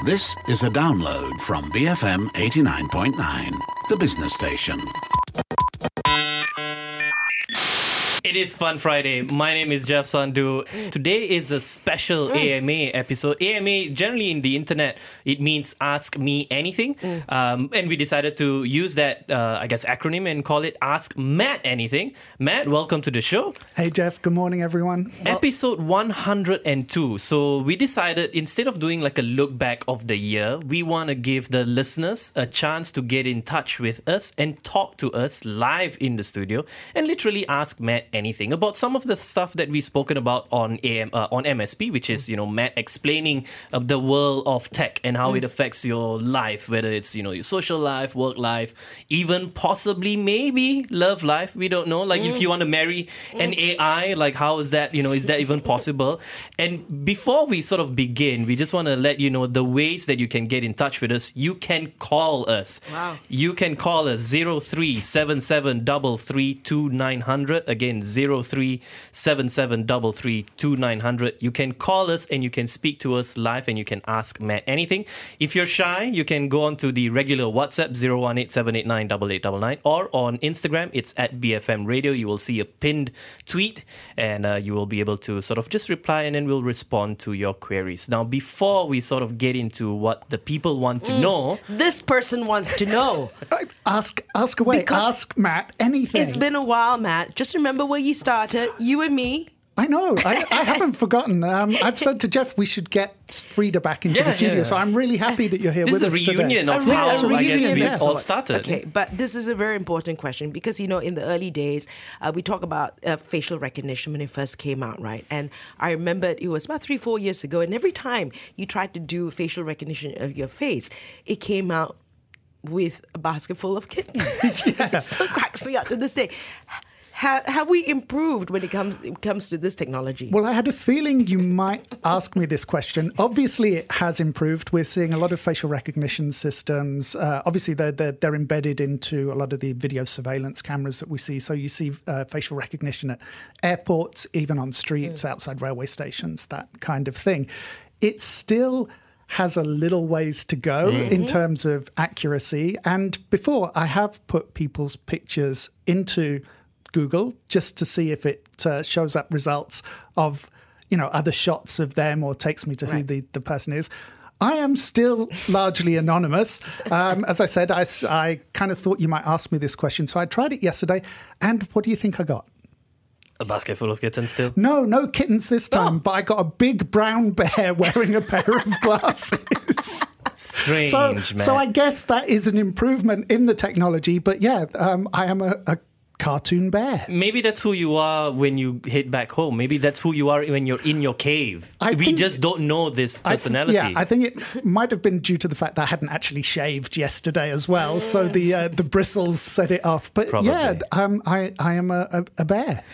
This is a download from BFM 89.9, the business station. It is Fun Friday. My name is Jeff Sandhu. Today is a special AMA episode. AMA, generally in the internet, it means Ask Me Anything. And we decided to use that, acronym and call it Ask Matt Anything. Matt, welcome to the show. Hey, Jeff. Good morning, everyone. Episode 102. So we decided instead of doing like a look back of the year, we want to give the listeners a chance to get in touch with us and talk to us live in the studio and literally ask Matt anything about some of the stuff that we've spoken about on MSP, which is, Matt explaining the world of tech and how it affects your life, whether it's, your social life, work life, even possibly maybe love life. We don't know. Like if you want to marry an AI, like how is that, is that even possible? And before we sort of begin, we just want to let you know the ways that you can get in touch with us. You can call us. Wow. You can call us 0377332900. Again, 0377332900. You can call us and you can speak to us live and you can ask Matt anything. If you're shy, you can go on to the regular WhatsApp 018-789-8899 or on Instagram, it's at BFM Radio. You will see a pinned tweet and you will be able to sort of just reply and then we'll respond to your queries. Now, before we sort of get into what the people want to know... This person wants to know. Ask away. Because ask Matt anything. It's been a while, Matt. Just remember where you started, you and me. I know. I haven't forgotten. I've said to Jeff we should get Frida back into the studio, so I'm really happy that you're here with us today. This is a reunion of how, I guess, we all started. Okay, but this is a very important question because, in the early days, we talk about facial recognition when it first came out, right? And I remember it was about 3-4 years ago, and every time you tried to do facial recognition of your face, it came out with a basket full of kittens. It still cracks me up to this day. Have we improved when it comes to this technology? Well, I had a feeling you might ask me this question. Obviously, it has improved. We're seeing a lot of facial recognition systems. Obviously, they're embedded into a lot of the video surveillance cameras that we see. So you see facial recognition at airports, even on streets, outside railway stations, that kind of thing. It still has a little ways to go in terms of accuracy. And before, I have put people's pictures into Google just to see if it shows up results of, other shots of them or takes me to who the person is. I am still largely anonymous. As I said, I kind of thought you might ask me this question. So I tried it yesterday. And what do you think I got? A basket full of kittens still? No kittens this time. But I got a big brown bear wearing a pair of glasses. Strange, man. So I guess that is an improvement in the technology. But yeah, I am a cartoon bear. Maybe that's who you are when you head back home. Maybe that's who you are when you're in your cave. We just don't know this personality. I think it might have been due to the fact that I hadn't actually shaved yesterday as well. So the bristles set it off. But probably. I am a bear.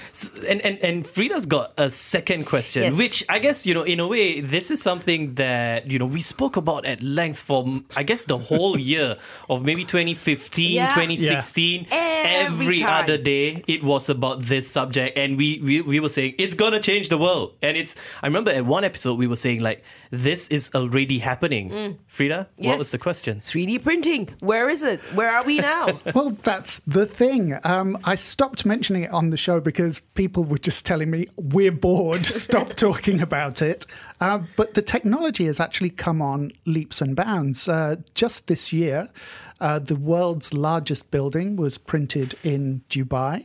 And Frida's got a second question, which I guess, in a way, this is something that, we spoke about at length for, I guess, the whole year of maybe 2015, 2016. Every other day it was about this subject and we were saying it's gonna change the world. And I remember at one episode we were saying like this is already happening. Frida, what was the question? 3D printing, where is it? Where are we now? Well, that's the thing. I stopped mentioning it on the show because people were just telling me we're bored, stop talking about it. But the technology has actually come on leaps and bounds. Just this year, the world's largest building was printed in Dubai.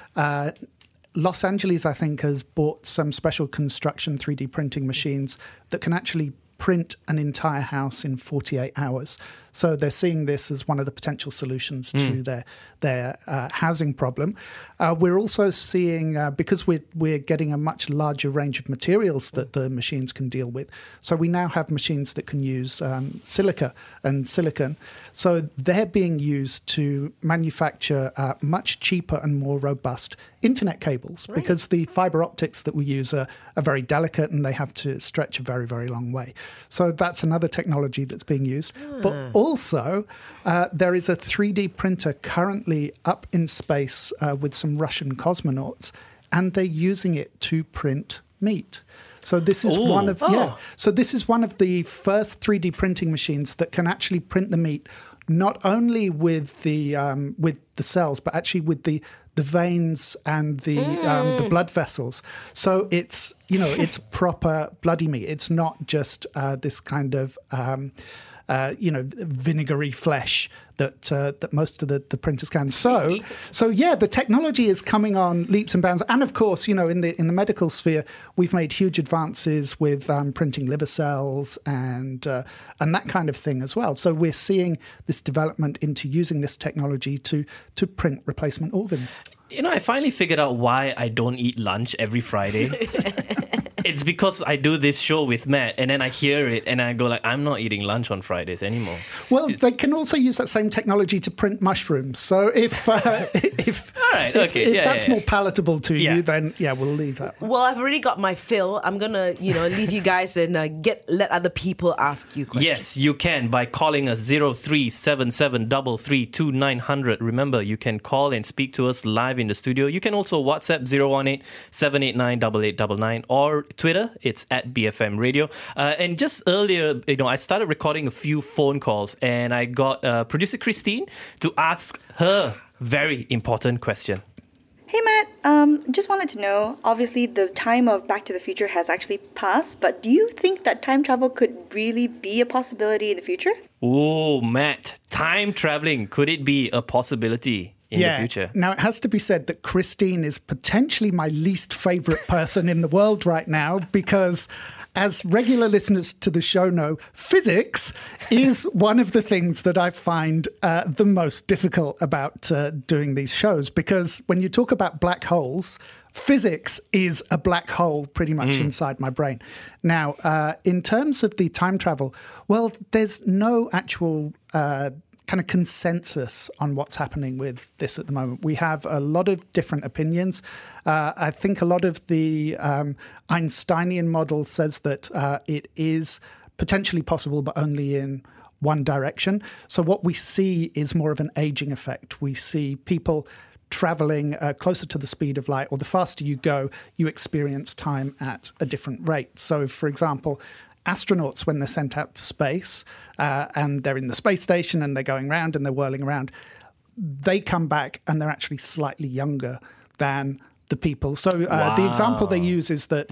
Los Angeles, I think, has bought some special construction 3D printing machines that can actually print an entire house in 48 hours. So they're seeing this as one of the potential solutions to their housing problem. We're also seeing, because we're getting a much larger range of materials that the machines can deal with, so we now have machines that can use silica and silicon. So they're being used to manufacture much cheaper and more robust internet cables, because the fiber optics that we use are very delicate and they have to stretch a very, very long way. So that's another technology that's being used. But also, there is a 3D printer currently up in space with some Russian cosmonauts, and they're using it to print meat. So this is one of So this is one of the first 3D printing machines that can actually print the meat, not only with the cells, but actually with the veins and the blood vessels. So it's it's proper bloody meat. It's not just this kind of vinegary flesh that most of the printers can. So the technology is coming on leaps and bounds. And of course, in the medical sphere, we've made huge advances with printing liver cells and that kind of thing as well. So we're seeing this development into using this technology to print replacement organs. I finally figured out why I don't eat lunch every Friday. It's because I do this show with Matt, and then I hear it, and I go like, I'm not eating lunch on Fridays anymore. Well, they can also use that same technology to print mushrooms. So if that's more palatable to you, then we'll leave that one. Well, I've already got my fill. I'm gonna, leave you guys and let other people ask you questions. Yes, you can by calling us 0377332900. Remember, you can call and speak to us live in the studio. You can also WhatsApp 018-789-8899 or Twitter, it's at BFM Radio. And just earlier, I started recording a few phone calls, and I got producer Christine to ask her very important question. Hey, Matt. Just wanted to know, obviously the time of Back to the Future has actually passed, but do you think that time travel could really be a possibility in the future? Oh, Matt, time traveling, could it be a possibility in the future? Now, it has to be said that Christine is potentially my least favourite person in the world right now, because as regular listeners to the show know, physics is one of the things that I find the most difficult about doing these shows, because when you talk about black holes, physics is a black hole pretty much inside my brain. Now, in terms of the time travel, well, there's no actual kind of consensus on what's happening with this at the moment. We have a lot of different opinions. I think a lot of the Einsteinian model says that it is potentially possible, but only in one direction. So what we see is more of an aging effect. We see people traveling closer to the speed of light, or the faster you go, you experience time at a different rate. So, for example, astronauts, when they're sent out to space and they're in the space station and they're going around and they're whirling around, they come back and they're actually slightly younger than the people. So the example they use is that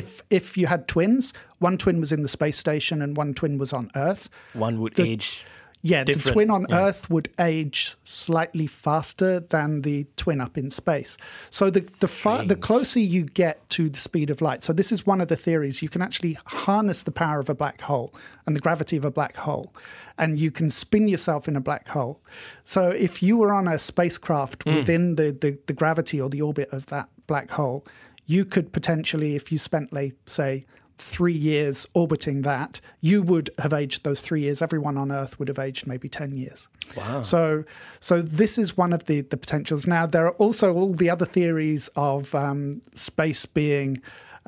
if you had twins, one twin was in the space station and one twin was on Earth, one would age. Yeah, the twin on Earth would age slightly faster than the twin up in space. So the closer you get to the speed of light, so this is one of the theories, you can actually harness the power of a black hole and the gravity of a black hole, and you can spin yourself in a black hole. So if you were on a spacecraft within the gravity or the orbit of that black hole, you could potentially, if you spent, say, 3 years orbiting that, you would have aged those 3 years. Everyone on Earth would have aged maybe 10 years. Wow. So this is one of the potentials. Now, there are also all the other theories of space being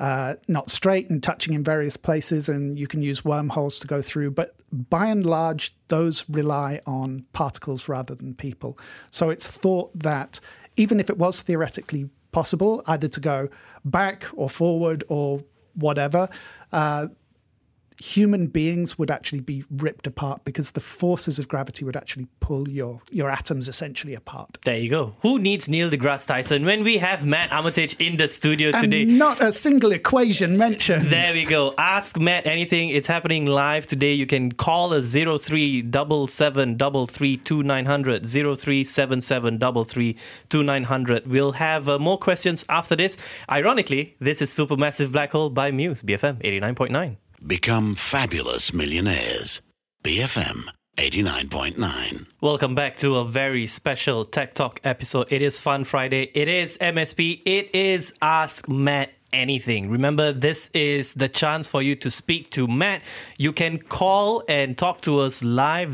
not straight and touching in various places, and you can use wormholes to go through. But by and large, those rely on particles rather than people. So it's thought that even if it was theoretically possible, either to go back or forward or whatever, human beings would actually be ripped apart because the forces of gravity would actually pull your atoms essentially apart. There you go. Who needs Neil deGrasse Tyson when we have Matt Armitage in the studio today? And not a single equation mentioned. There we go. Ask Matt anything. It's happening live today. You can call us 0377332900, 0377332900. We'll have more questions after this. Ironically, this is Supermassive Black Hole by Muse, BFM 89.9. Become fabulous millionaires. BFM 89.9. Welcome back to a very special Tech Talk episode. It is Fun Friday. It is MSP. It is Ask Matt Anything. Remember, this is the chance for you to speak to Matt. You can call and talk to us live,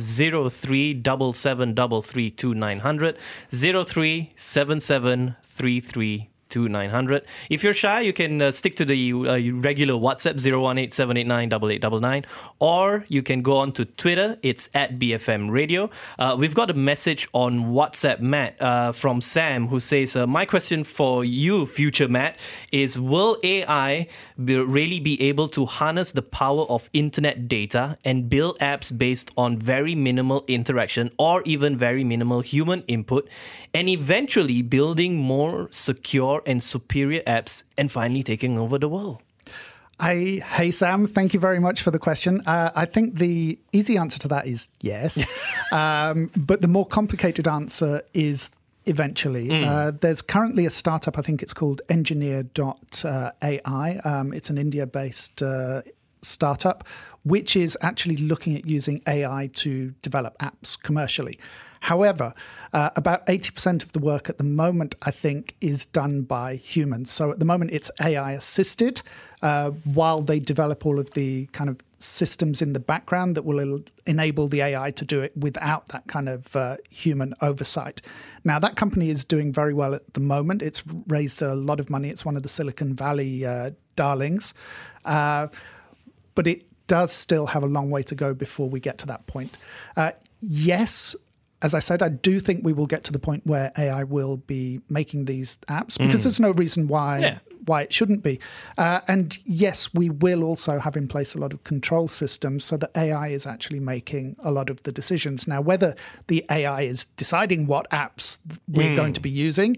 0377332900, 0377332900. 2900. If you're shy, you can stick to the regular WhatsApp 018-789-8899, or you can go on to Twitter. It's at BFM Radio. We've got a message on WhatsApp, Matt, from Sam, who says, my question for you, future Matt, is will AI really be able to harness the power of internet data and build apps based on very minimal interaction or even very minimal human input, and eventually building more secure and superior apps and finally taking over the world? Hey, Sam, thank you very much for the question. I think the easy answer to that is yes. But the more complicated answer is eventually. There's currently a startup, I think it's called Engineer.ai. It's an India-based startup, which is actually looking at using AI to develop apps commercially. However, about 80% of the work at the moment, I think, is done by humans. So at the moment, it's AI assisted while they develop all of the kind of systems in the background that will enable the AI to do it without that kind of human oversight. Now, that company is doing very well at the moment. It's raised a lot of money. It's one of the Silicon Valley darlings. But it does still have a long way to go before we get to that point. Yes, as I said, I do think we will get to the point where AI will be making these apps because there's no reason why it shouldn't be. And yes, we will also have in place a lot of control systems so that AI is actually making a lot of the decisions. Now, whether the AI is deciding what apps we're going to be using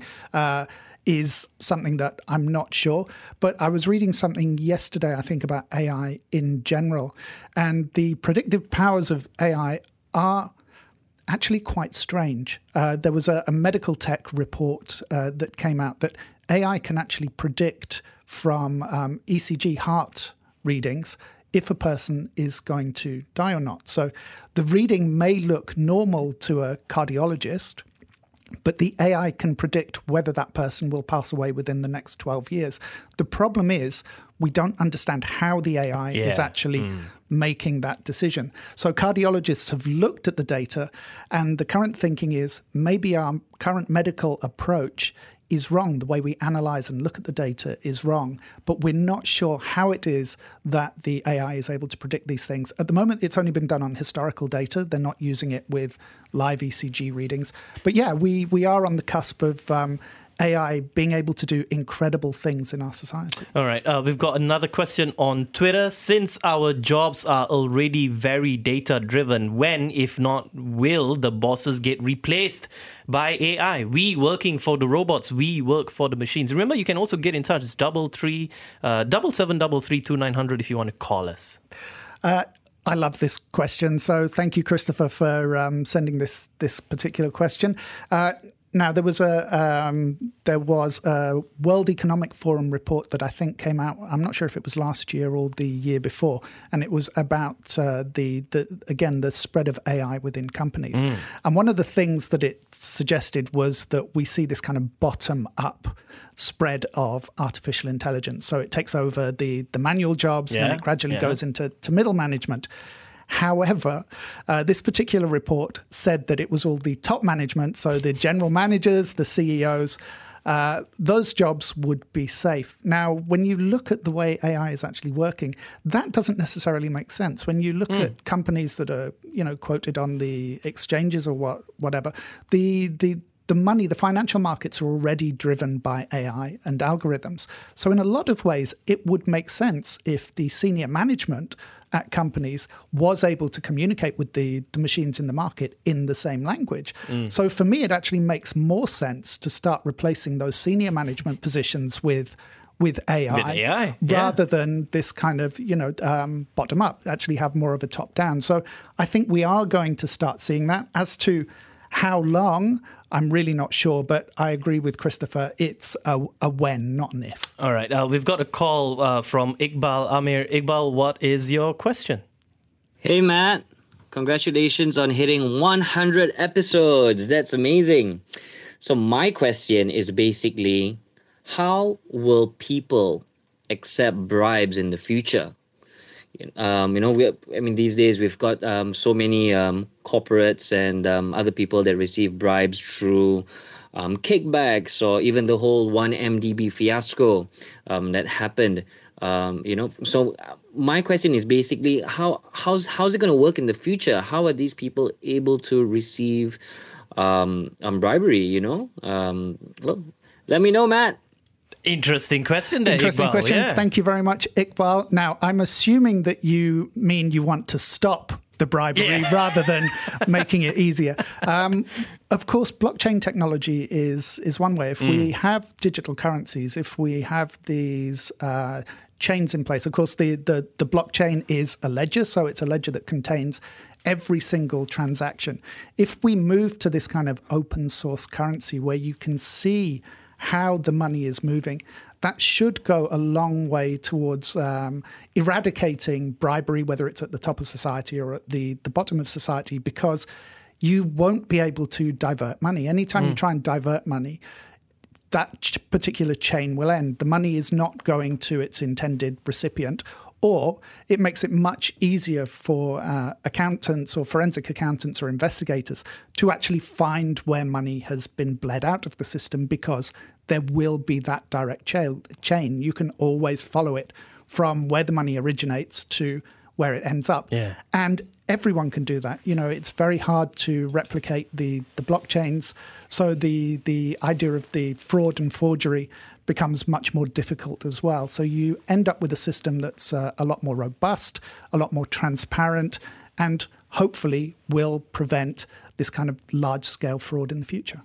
is something that I'm not sure. But I was reading something yesterday, I think, about AI in general. And the predictive powers of AI are actually quite strange. There was a medical tech report that came out that AI can actually predict from ECG heart readings if a person is going to die or not. So the reading may look normal to a cardiologist, but the AI can predict whether that person will pass away within the next 12 years. The problem is we don't understand how the AI is actually making that decision. So cardiologists have looked at the data, and the current thinking is maybe our current medical approach is wrong. The way we analyze and look at the data is wrong, but we're not sure how it is that the AI is able to predict these things. At the moment, it's only been done on historical data. They're not using it with live ECG readings. But yeah, we are on the cusp of AI being able to do incredible things in our society. All right, we've got another question on Twitter. Since our jobs are already very data-driven, when, if not will, the bosses get replaced by AI? We working for the robots, we work for the machines. Remember, you can also get in touch. It's 777-332-900 if you want to call us. I love this question, so thank you, Christopher, for sending this particular question. Now, there was a World Economic Forum report that I think came out, I'm not sure if it was last year or the year before, and it was about the spread of AI within companies. And one of the things that it suggested was that we see this kind of bottom-up spread of artificial intelligence. So it takes over the manual jobs and then it gradually goes into middle management. However, this particular report said that it was all the top management, so the general managers, the CEOs, those jobs would be safe. Now, when you look at the way AI is actually working, that doesn't necessarily make sense. When you look at companies that are, quoted on the exchanges or whatever, the money, the financial markets are already driven by AI and algorithms. So in a lot of ways, it would make sense if the senior management at companies was able to communicate with the machines in the market in the same language. So for me, it actually makes more sense to start replacing those senior management positions with AI, rather than this kind of, bottom up, actually have more of a top down. So I think we are going to start seeing that. As to how long, I'm really not sure, but I agree with Christopher. It's a when, not an if. All right. We've got a call from Iqbal Amir. Iqbal, what is your question? Hey, Matt. Congratulations on hitting 100 episodes. That's amazing. So my question is basically, how will people accept bribes in the future? These days we've got so many corporates and other people that receive bribes through kickbacks, or even the whole 1MDB fiasco that happened. So my question is basically how's it going to work in the future? How are these people able to receive bribery? Well, let me know, Matt. Interesting question there, Interesting Iqbal. question. Yeah. Thank you very much, Iqbal. Now, I'm assuming that you mean you want to stop the bribery rather than making it easier. Of course, blockchain technology is one way. If we have digital currencies, if we have these chains in place, of course, the blockchain is a ledger, so it's a ledger that contains every single transaction. If we move to this kind of open source currency where you can see how the money is moving, that should go a long way towards eradicating bribery, whether it's at the top of society or at the bottom of society, because you won't be able to divert money. Anytime you try and divert money, that particular chain will end. The money is not going to its intended recipient, or it makes it much easier for accountants or forensic accountants or investigators to actually find where money has been bled out of the system, because there will be that direct chain. You can always follow it from where the money originates to where it ends up. Yeah. And everyone can do that. It's very hard to replicate the blockchains. So the idea of the fraud and forgery becomes much more difficult as well. So you end up with a system that's a lot more robust, a lot more transparent, and hopefully will prevent this kind of large-scale fraud in the future.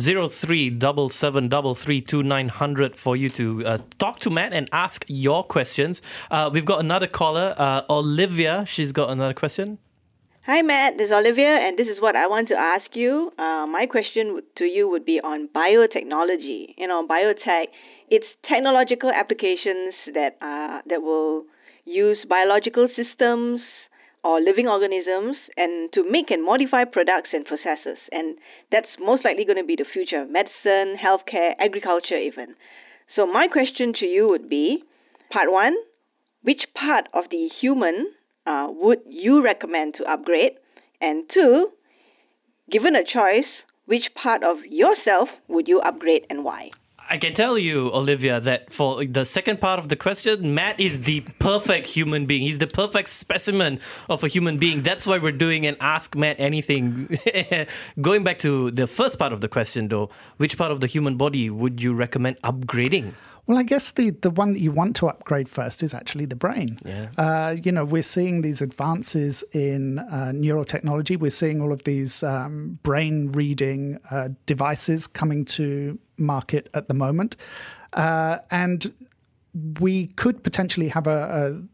0377332900 for you to talk to Matt and ask your questions. We've got another caller, Olivia. She's got another question. Hi, Matt. This is Olivia, and this is what I want to ask you. My question to you would be on biotechnology. Biotech, it's technological applications that will use biological systems or living organisms and to make and modify products and processes. And that's most likely going to be the future of medicine, healthcare, agriculture even. So my question to you would be, part one, which part of the human would you recommend to upgrade? And two, given a choice, which part of yourself would you upgrade and why? I can tell you, Olivia, that for the second part of the question, Matt is the perfect human being. He's the perfect specimen of a human being. That's why we're doing an Ask Matt Anything. Going back to the first part of the question, though, which part of the human body would you recommend upgrading? Well, I guess the one that you want to upgrade first is actually the brain. Yeah. We're seeing these advances in neurotechnology. We're seeing all of these brain reading devices coming to market at the moment. And we could potentially have a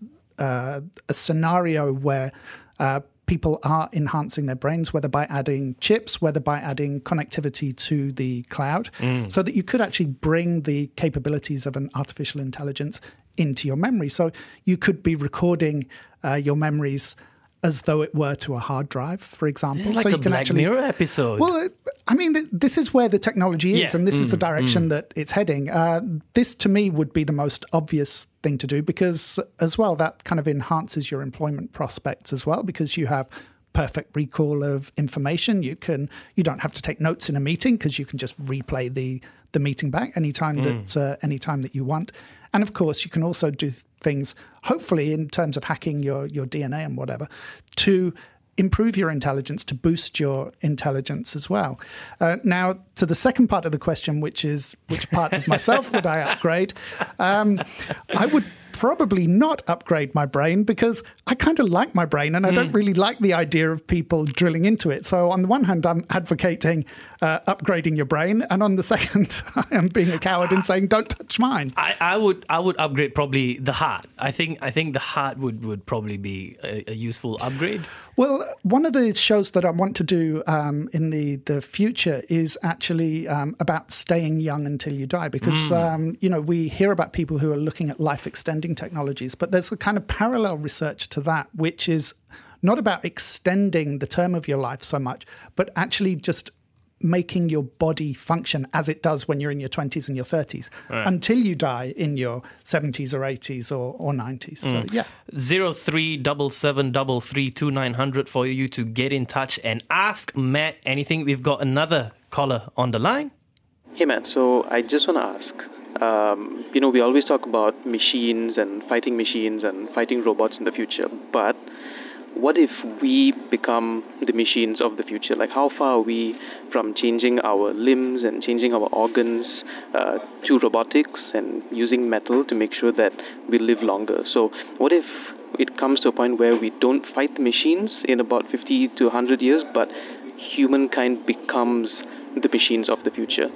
scenario where people are enhancing their brains, whether by adding chips, whether by adding connectivity to the cloud, so that you could actually bring the capabilities of an artificial intelligence into your memory. So you could be recording your memories as though it were to a hard drive, for example. It's like so a you can Black Mirror episode. Well, I mean, this is where the technology is, and this is the direction that it's heading. This, to me, would be the most obvious thing to do because, as well, that kind of enhances your employment prospects as well, because you have perfect recall of information. You don't have to take notes in a meeting because you can just replay the meeting back anytime that you want. And of course, you can also do things, hopefully, in terms of hacking your DNA and whatever, to improve your intelligence, to boost your intelligence as well. Now, to the second part of the question, which is which part of myself would I upgrade? I would probably not upgrade my brain because I kind of like my brain and I don't really like the idea of people drilling into it. So on the one hand, I'm advocating upgrading your brain, and on the second, I am being a coward and saying, don't touch mine. I would upgrade probably the heart. I think the heart would probably be a useful upgrade. Well, one of the shows that I want to do in the future is actually about staying young until you die, because we hear about people who are looking at life extending technologies, but there's a kind of parallel research to that, which is not about extending the term of your life so much, but actually just making your body function as it does when you're in your 20s and your 30s until you die in your 70s or 80s or 90s. So, yeah. 0377332900 for you to get in touch and ask Matt anything. We've got another caller on the line. Hey, Matt. So I just want to ask, we always talk about machines and fighting robots in the future, but what if we become the machines of the future? Like, how far are we from changing our limbs and changing our organs to robotics and using metal to make sure that we live longer? So what if it comes to a point where we don't fight the machines in about 50 to 100 years, but humankind becomes the machines of the future?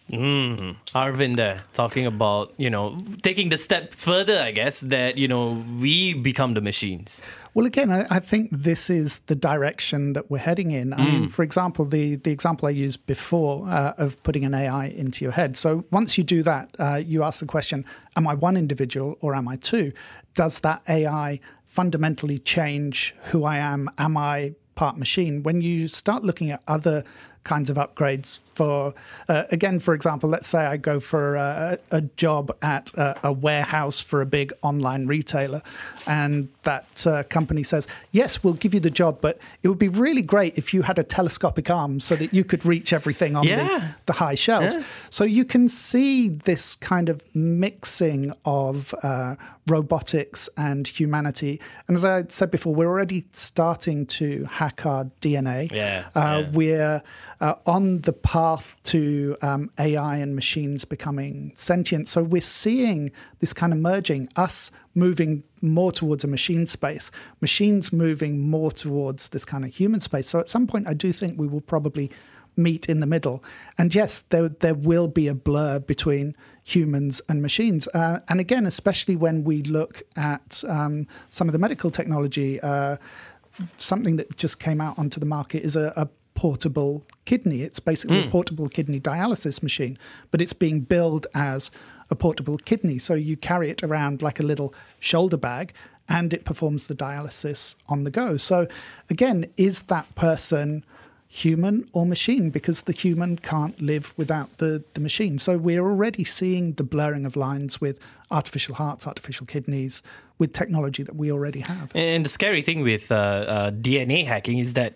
Arvind there, talking about, taking the step further, I guess, that, we become the machines. Well, again, I think this is the direction that we're heading in. I mean, for example, the example I used before of putting an AI into your head. So once you do that, you ask the question, am I one individual or am I two? Does that AI fundamentally change who I am? Am I part machine? When you start looking at other kinds of upgrades for, again, for example, let's say I go for a job at a warehouse for a big online retailer, and that company says, yes, we'll give you the job, but it would be really great if you had a telescopic arm so that you could reach everything on the high shelves. Yeah. So you can see this kind of mixing of robotics and humanity. And as I said before, we're already starting to hack our DNA. We're on the path to AI and machines becoming sentient. So we're seeing this kind of merging, us moving more towards a machine space, machines moving more towards this kind of human space. So at some point, I do think we will probably meet in the middle. And yes, there will be a blur between humans and machines. And again, especially when we look at some of the medical technology, something that just came out onto the market is a portable kidney. It's basically a portable kidney dialysis machine, but it's being billed as a portable kidney. So you carry it around like a little shoulder bag and it performs the dialysis on the go. So again, is that person human or machine? Because the human can't live without the machine. So we're already seeing the blurring of lines with artificial hearts, artificial kidneys, with technology that we already have. And the scary thing with DNA hacking is that,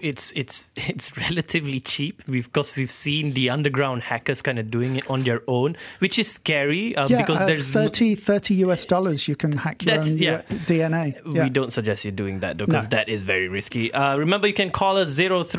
it's relatively cheap. Because we've seen the underground hackers kind of doing it on their own, which is scary because there's $30 you can hack your own DNA. We don't suggest you doing that though, because that is very risky. Remember, you can call us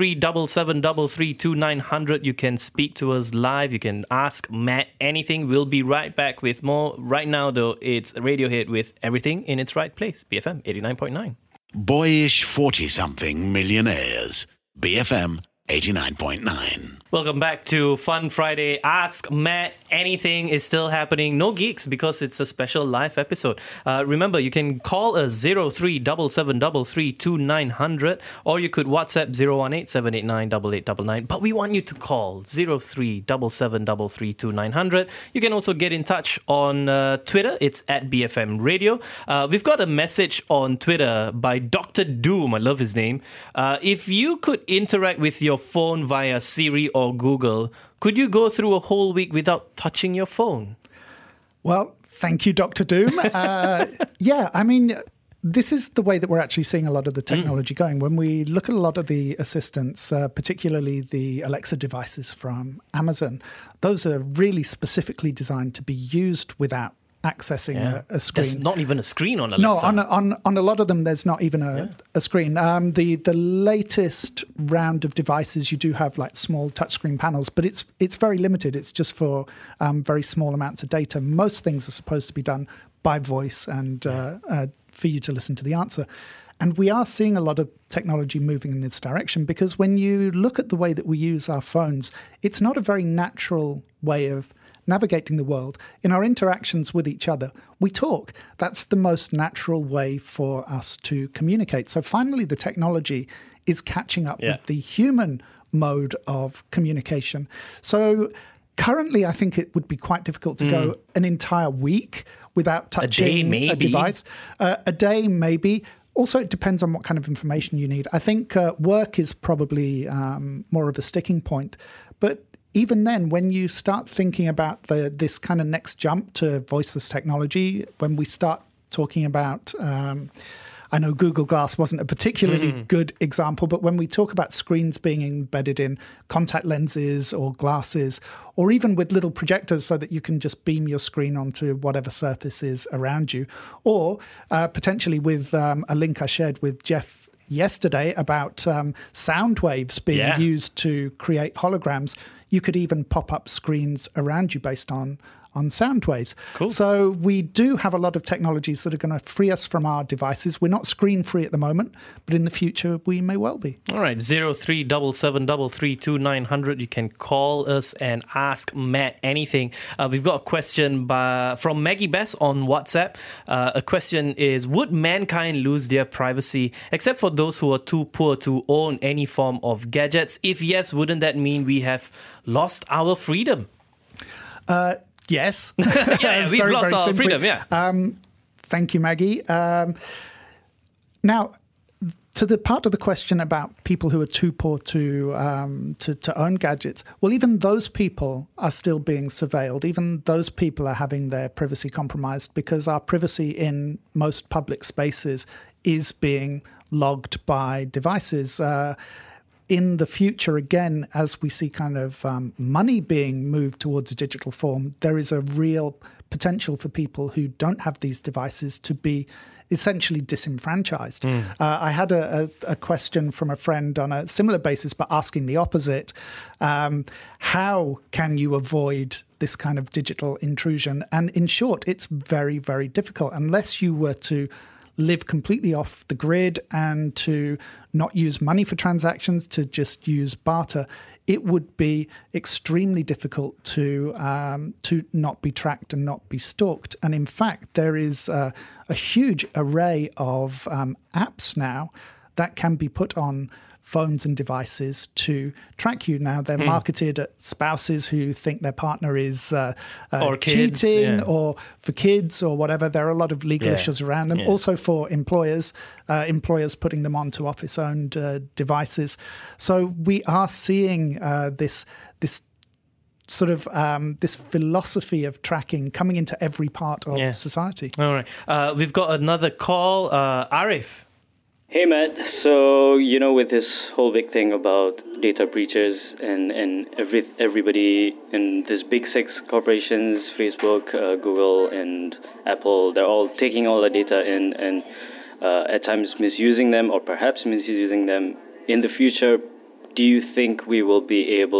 0377332900. You can speak to us live. You can ask Matt anything. We'll be right back with more. Right now, though, it's Radiohead with Everything in its Right Place. BFM 89.9. Boyish 40-something millionaires. BFM 89.9. Welcome back to Fun Friday. Ask Matt Anything is still happening. No geeks because it's a special live episode. Remember, you can call us 0377332900 or you could WhatsApp 018-789-8899. But we want you to call 0377332900. You can also get in touch on Twitter. It's at BFM Radio. We've got a message on Twitter by Dr. Doom. I love his name. If you could interact with your phone via Siri or Google, could you go through a whole week without touching your phone? Well, thank you, Dr. Doom. I mean, this is the way that we're actually seeing a lot of the technology going. When we look at a lot of the assistants, particularly the Alexa devices from Amazon, those are really specifically designed to be used without accessing a screen. There's not even a screen on Alexa. No, on a lot of them, there's not even a screen. The latest round of devices, you do have like small touchscreen panels, but it's very limited. It's just for very small amounts of data. Most things are supposed to be done by voice and for you to listen to the answer. And we are seeing a lot of technology moving in this direction because when you look at the way that we use our phones, it's not a very natural way of navigating the world. In our interactions with each other, we talk. That's the most natural way for us to communicate. So finally, the technology is catching up with the human mode of communication. So currently, I think it would be quite difficult to go an entire week without touching a device. A day, maybe. Also, it depends on what kind of information you need. I think work is probably more of a sticking point. But even then, when you start thinking about this kind of next jump to voiceless technology, when we start talking about I know Google Glass wasn't a particularly good example, but when we talk about screens being embedded in contact lenses or glasses, or even with little projectors so that you can just beam your screen onto whatever surface is around you, or potentially with a link I shared with Jeff yesterday about sound waves being used to create holograms, you could even pop up screens around you based on sound waves. Cool. So we do have a lot of technologies that are going to free us from our devices. We're not screen free at the moment, but in the future we may well be. All right, 0377332900. You can call us and ask Matt anything. We've got a question from Maggie Bess on WhatsApp. A question is, would mankind lose their privacy except for those who are too poor to own any form of gadgets? If yes, wouldn't that mean we have lost our freedom? Yes. Yeah, we've lost our freedom, Thank you, Maggie. Now, to the part of the question about people who are too poor to own gadgets, well, even those people are still being surveilled. Even those people are having their privacy compromised because our privacy in most public spaces is being logged by devices. In the future, again, as we see kind of money being moved towards a digital form, there is a real potential for people who don't have these devices to be essentially disenfranchised. I had a question from a friend on a similar basis, but asking the opposite. How can you avoid this kind of digital intrusion? And in short, it's very, very difficult unless you were to live completely off the grid and to not use money for transactions, to just use barter. It would be extremely difficult to not be tracked and not be stalked. And in fact, there is a huge array of apps now that can be put on phones and devices to track you. Now, they're marketed at spouses who think their partner is or kids, cheating, or for kids or whatever. There are a lot of legal issues around them. Also for employers putting them onto office-owned devices. So we are seeing this sort of this philosophy of tracking coming into every part of society. All right. We've got another call. Arif. Hey, Matt. So, with this whole big thing about data breaches and everybody in these big six corporations, Facebook, Google, and Apple, they're all taking all the data in and at times misusing them or perhaps misusing them. In the future, do you think the world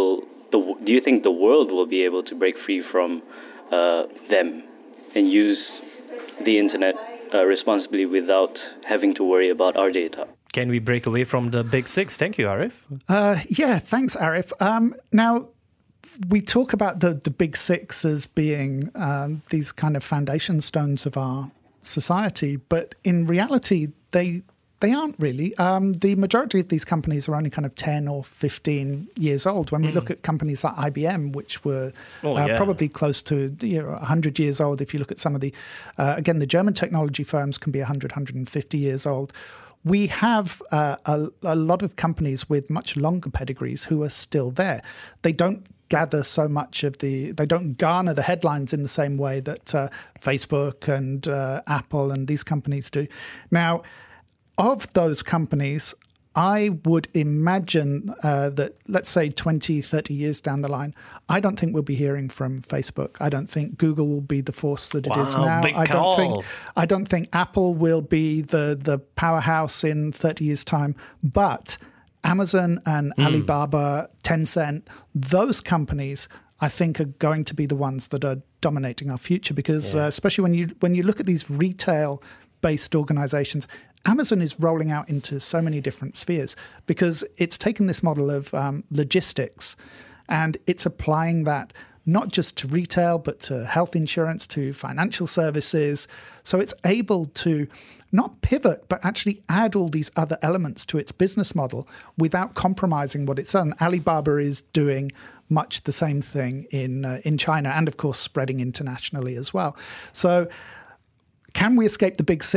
will be able to break free from them and use the internet responsibly without having to worry about our data? Can we break away from the big six? Thank you, Arif. Thanks, Arif. Now, we talk about the big six as being these kind of foundation stones of our society, but in reality, they aren't really. The majority of these companies are only kind of 10 or 15 years old. When we look at companies like IBM, which were probably close to 100 years old, if you look at some of the, again, the German technology firms can be 100, 150 years old. We have a lot of companies with much longer pedigrees who are still there. They don't gather so much they don't garner the headlines in the same way that Facebook and Apple and these companies do. Now, of those companies, I would imagine that, let's say 20, 30 years down the line, I don't think we'll be hearing from Facebook. I don't think Google will be the force that it is now. I don't think Apple will be the powerhouse in 30 years' time. But Amazon and Alibaba, Tencent, those companies, I think, are going to be the ones that are dominating our future because especially when you look at these retail-based organizations, Amazon is rolling out into so many different spheres because it's taken this model of logistics and it's applying that not just to retail, but to health insurance, to financial services. So it's able to not pivot, but actually add all these other elements to its business model without compromising what it's done. Alibaba is doing much the same thing in China and, of course, spreading internationally as well. So can we escape the big six?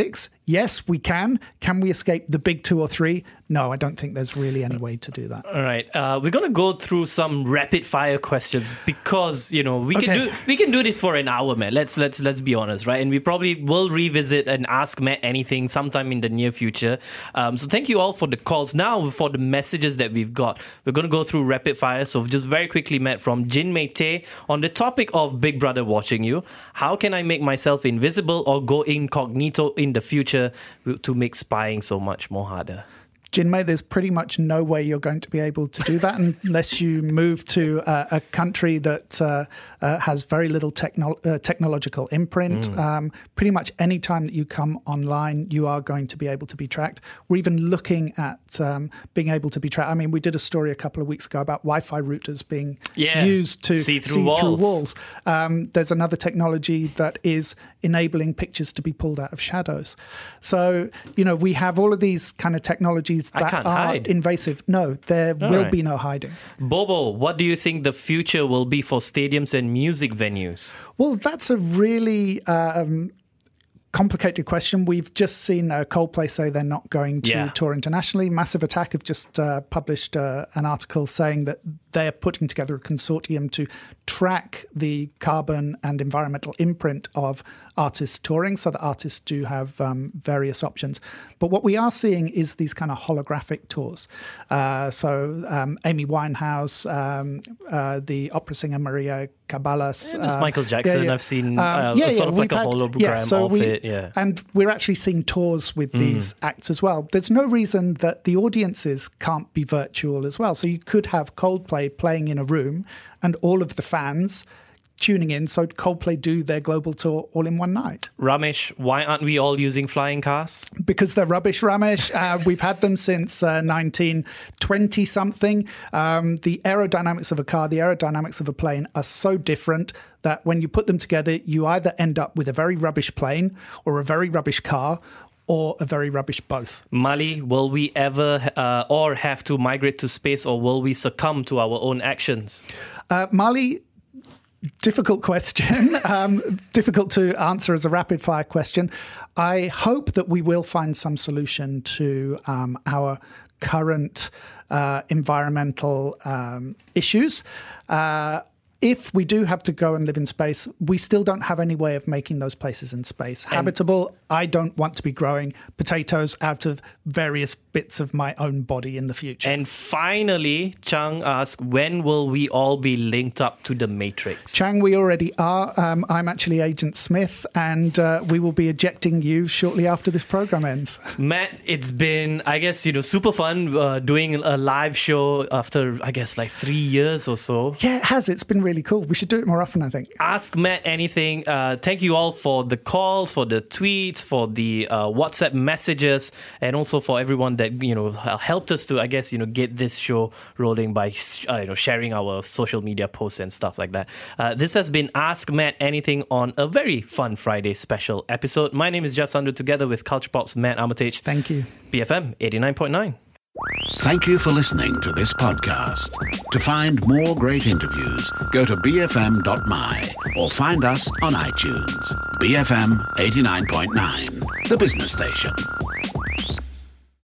yes, we can. Can we escape the big 2 or 3? No, I don't think there's really any way to do that. All right, we're gonna go through some rapid fire questions because we can do this for an hour, man. Let's be honest, right? And we probably will revisit and ask Matt anything sometime in the near future. So thank you all for the calls. Now for the messages that we've got, we're gonna go through rapid fire. So just very quickly, Matt, from Jin Mei Te on the topic of Big Brother watching you. How can I make myself invisible or go incognito in the future to make spying so much more harder? Jinmei, there's pretty much no way you're going to be able to do that unless you move to a country that has very little technological imprint. Pretty much any time that you come online, you are going to be able to be tracked. We're even looking at being able to be tracked. I mean, we did a story a couple of weeks ago about Wi-Fi routers being used to see through walls. There's another technology that is enabling pictures to be pulled out of shadows. So, we have all of these kind of technologies that are invasive. No, there will be no hiding. Bobo, what do you think the future will be for stadiums and music venues? Well, that's a really complicated question. We've just seen Coldplay say they're not going to tour internationally. Massive Attack have just published an article saying that they're putting together a consortium to track the carbon and environmental imprint of artists touring, so that artists do have various options. But what we are seeing is these kind of holographic tours. So Amy Winehouse, the opera singer Maria Callas. There's Michael Jackson. I've seen sort of like a hologram of it. Yeah. And we're actually seeing tours with these acts as well. There's no reason that the audiences can't be virtual as well. So you could have Coldplay playing in a room and all of the fans tuning in, so Coldplay do their global tour all in one night. Ramesh, why aren't we all using flying cars? Because they're rubbish, Ramesh. We've had them since 1920-something. The aerodynamics of a car, the aerodynamics of a plane are so different that when you put them together, you either end up with a very rubbish plane or a very rubbish car, or a very rubbish both. Mali, will we ever or have to migrate to space, or will we succumb to our own actions? Mali, difficult question. Difficult to answer as a rapid fire question. I hope that we will find some solution to our current environmental issues. If we do have to go and live in space, we still don't have any way of making those places in space habitable. I don't want to be growing potatoes out of various bits of my own body in the future. And finally, Chang asks, when will we all be linked up to the Matrix? Chang, we already are. I'm actually Agent Smith, and we will be ejecting you shortly after this program ends. Matt, it's been, I guess, super fun doing a live show after, I guess, like 3 years or so. Yeah, it has. It's been really cool. We should do it more often, I think. Ask Matt anything. Thank you all for the calls, for the tweets, for the WhatsApp messages, and also for everyone that helped us to, I guess, get this show rolling by sharing our social media posts and stuff like that. This has been Ask Matt Anything on a very fun Friday special episode. My name is Jeff Sandhu, together with Culture Pop's Matt Armitage. Thank you. BFM 89.9. Thank you for listening to this podcast. To find more great interviews, go to bfm.my or find us on iTunes. BFM 89.9, the business station.